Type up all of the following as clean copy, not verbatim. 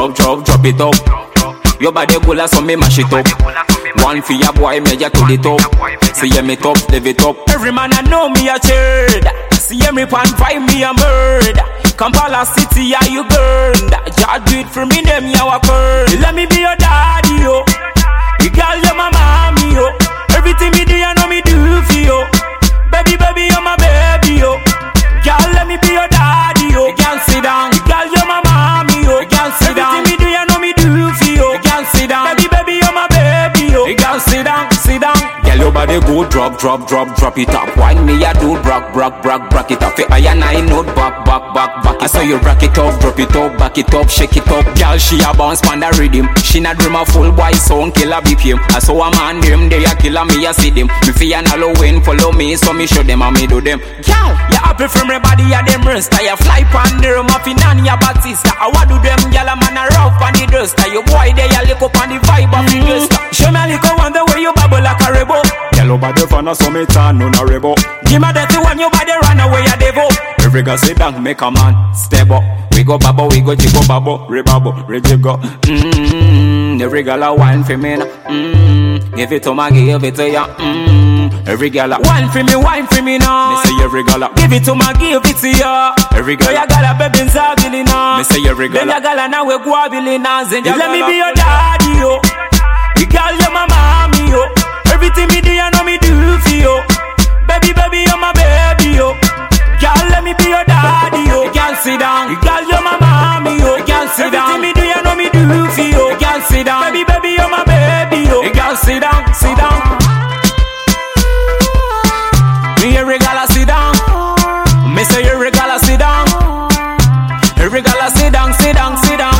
drop it up. Your body cool so me mash it up. One for your boy, major to the top. See me top, live it up. Every man I know me a cheered. See me pan find me a murder. Kampala City, are you burned? Just do it for me, them you a curd. Let me be your daddy, yo. You girl, you're my mommy, yo. Everything me do, you know me do for you. Baby, you're my baby, yo. Girl, let me be your daddy, yo. You can't sit down. Girl, you're my mommy, yo. You can't sit down. Everything me do, you know me do for you. You can't sit down. Baby, you're my baby, yo. You can't sit down, sit down. Girl, your body go drop it up. Wine me, I do rock it up. I and I note back. I saw you rock it up, drop it up, back it up, shake it up. Girl, she a bounce pan the rhythm. She not dream a full boy song, kill a BPM. I saw a man dream, they a killer me, I see them. Me fi an Halloween, follow me, so me show them and me do them. Girl, you happy from my body, ya them rest. I fly pan the room, I fi Nanya Batista. I want do them, girl, a man a rough on the dust. You boy, they a lick up on the vibe of the dust. Show me a lick up on the way you bubble like a rebel. Girl, over the fun, so me turn on a rebel. Give me that one, you body run away, a devil. Every girl sit down, make a man step up. We go babo, we go jiggo babo, re-jiggo. Every girl a wine for me now. Give it to me, give it to ya. Every girl a wine for me now. Me say every girl a give it to me, give it to ya. Every girl a gal a baby zabili now. Me say every girl a then gal a now we go abili now. Let me be your daddy, yo. You girl, you're my mommy, yo. Everything me do, you know me do for you. Baby, you're my baby, yo. Girl, let me be your daddy, yo. You can't sit down. Girl, you're my mommy, yo. You can't sit down. Everything me do, you know me do for you. You can't sit down. Baby, you're my baby, yo. You can't sit down, sit down. Me every gal a sit down. Me say every gal a sit down. Every gal a sit down, sit down, sit down.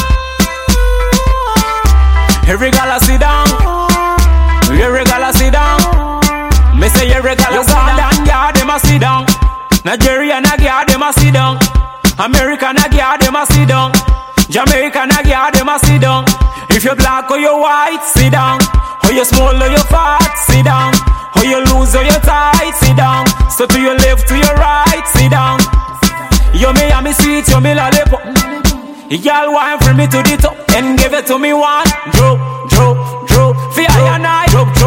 Every gal a sit down. Every gal a sit down. Me say every gal a sit down. Yeah, them a sit down. Nigeria na gyal dem a sit down. America na gyal dem a sit down. Jamaica na gyal dem a sit down. If you black or you white, sit down. Or you small or you fat, sit down. Or you loose or you tight, sit down. So to your left, to your right, sit down. You me and me sweet, you me lollipop. Y'all wine from me to the top and give it to me one. Drop. Fi I and I. Drop.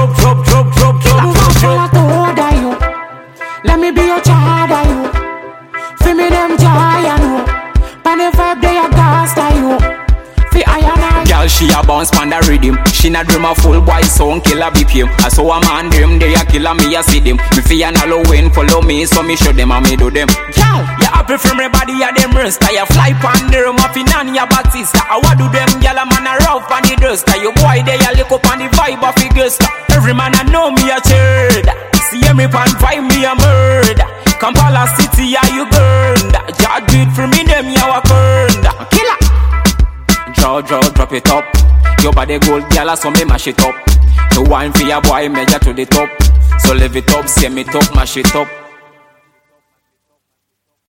Let me be your child, you. Feel me them giant, you. Pan the vibe, they a gas, you. Feel I and I. Girl, she a bounce pan the rhythm. She not dream a full boy song, kill a BPM. I saw a man dream, they a killer me, I see them. Me fi an Halloween, follow me, so me show them and me do them. Girl, you happy from my body, ya them rest. I fly pan the room, I fi Nanya Batista. I want do them, girl, a man a rough on the dust. You boy, they a lick up on the vibe of the gust. Every man I know me a cheered. See me pan find me a murder. Kampala City, are you burned? Just do it for me, them you a burned. Killer. Drop it up. Your body gold, girl, so me mash it up. The wine for your boy, major to the top. So live it up, see me top, mash it up.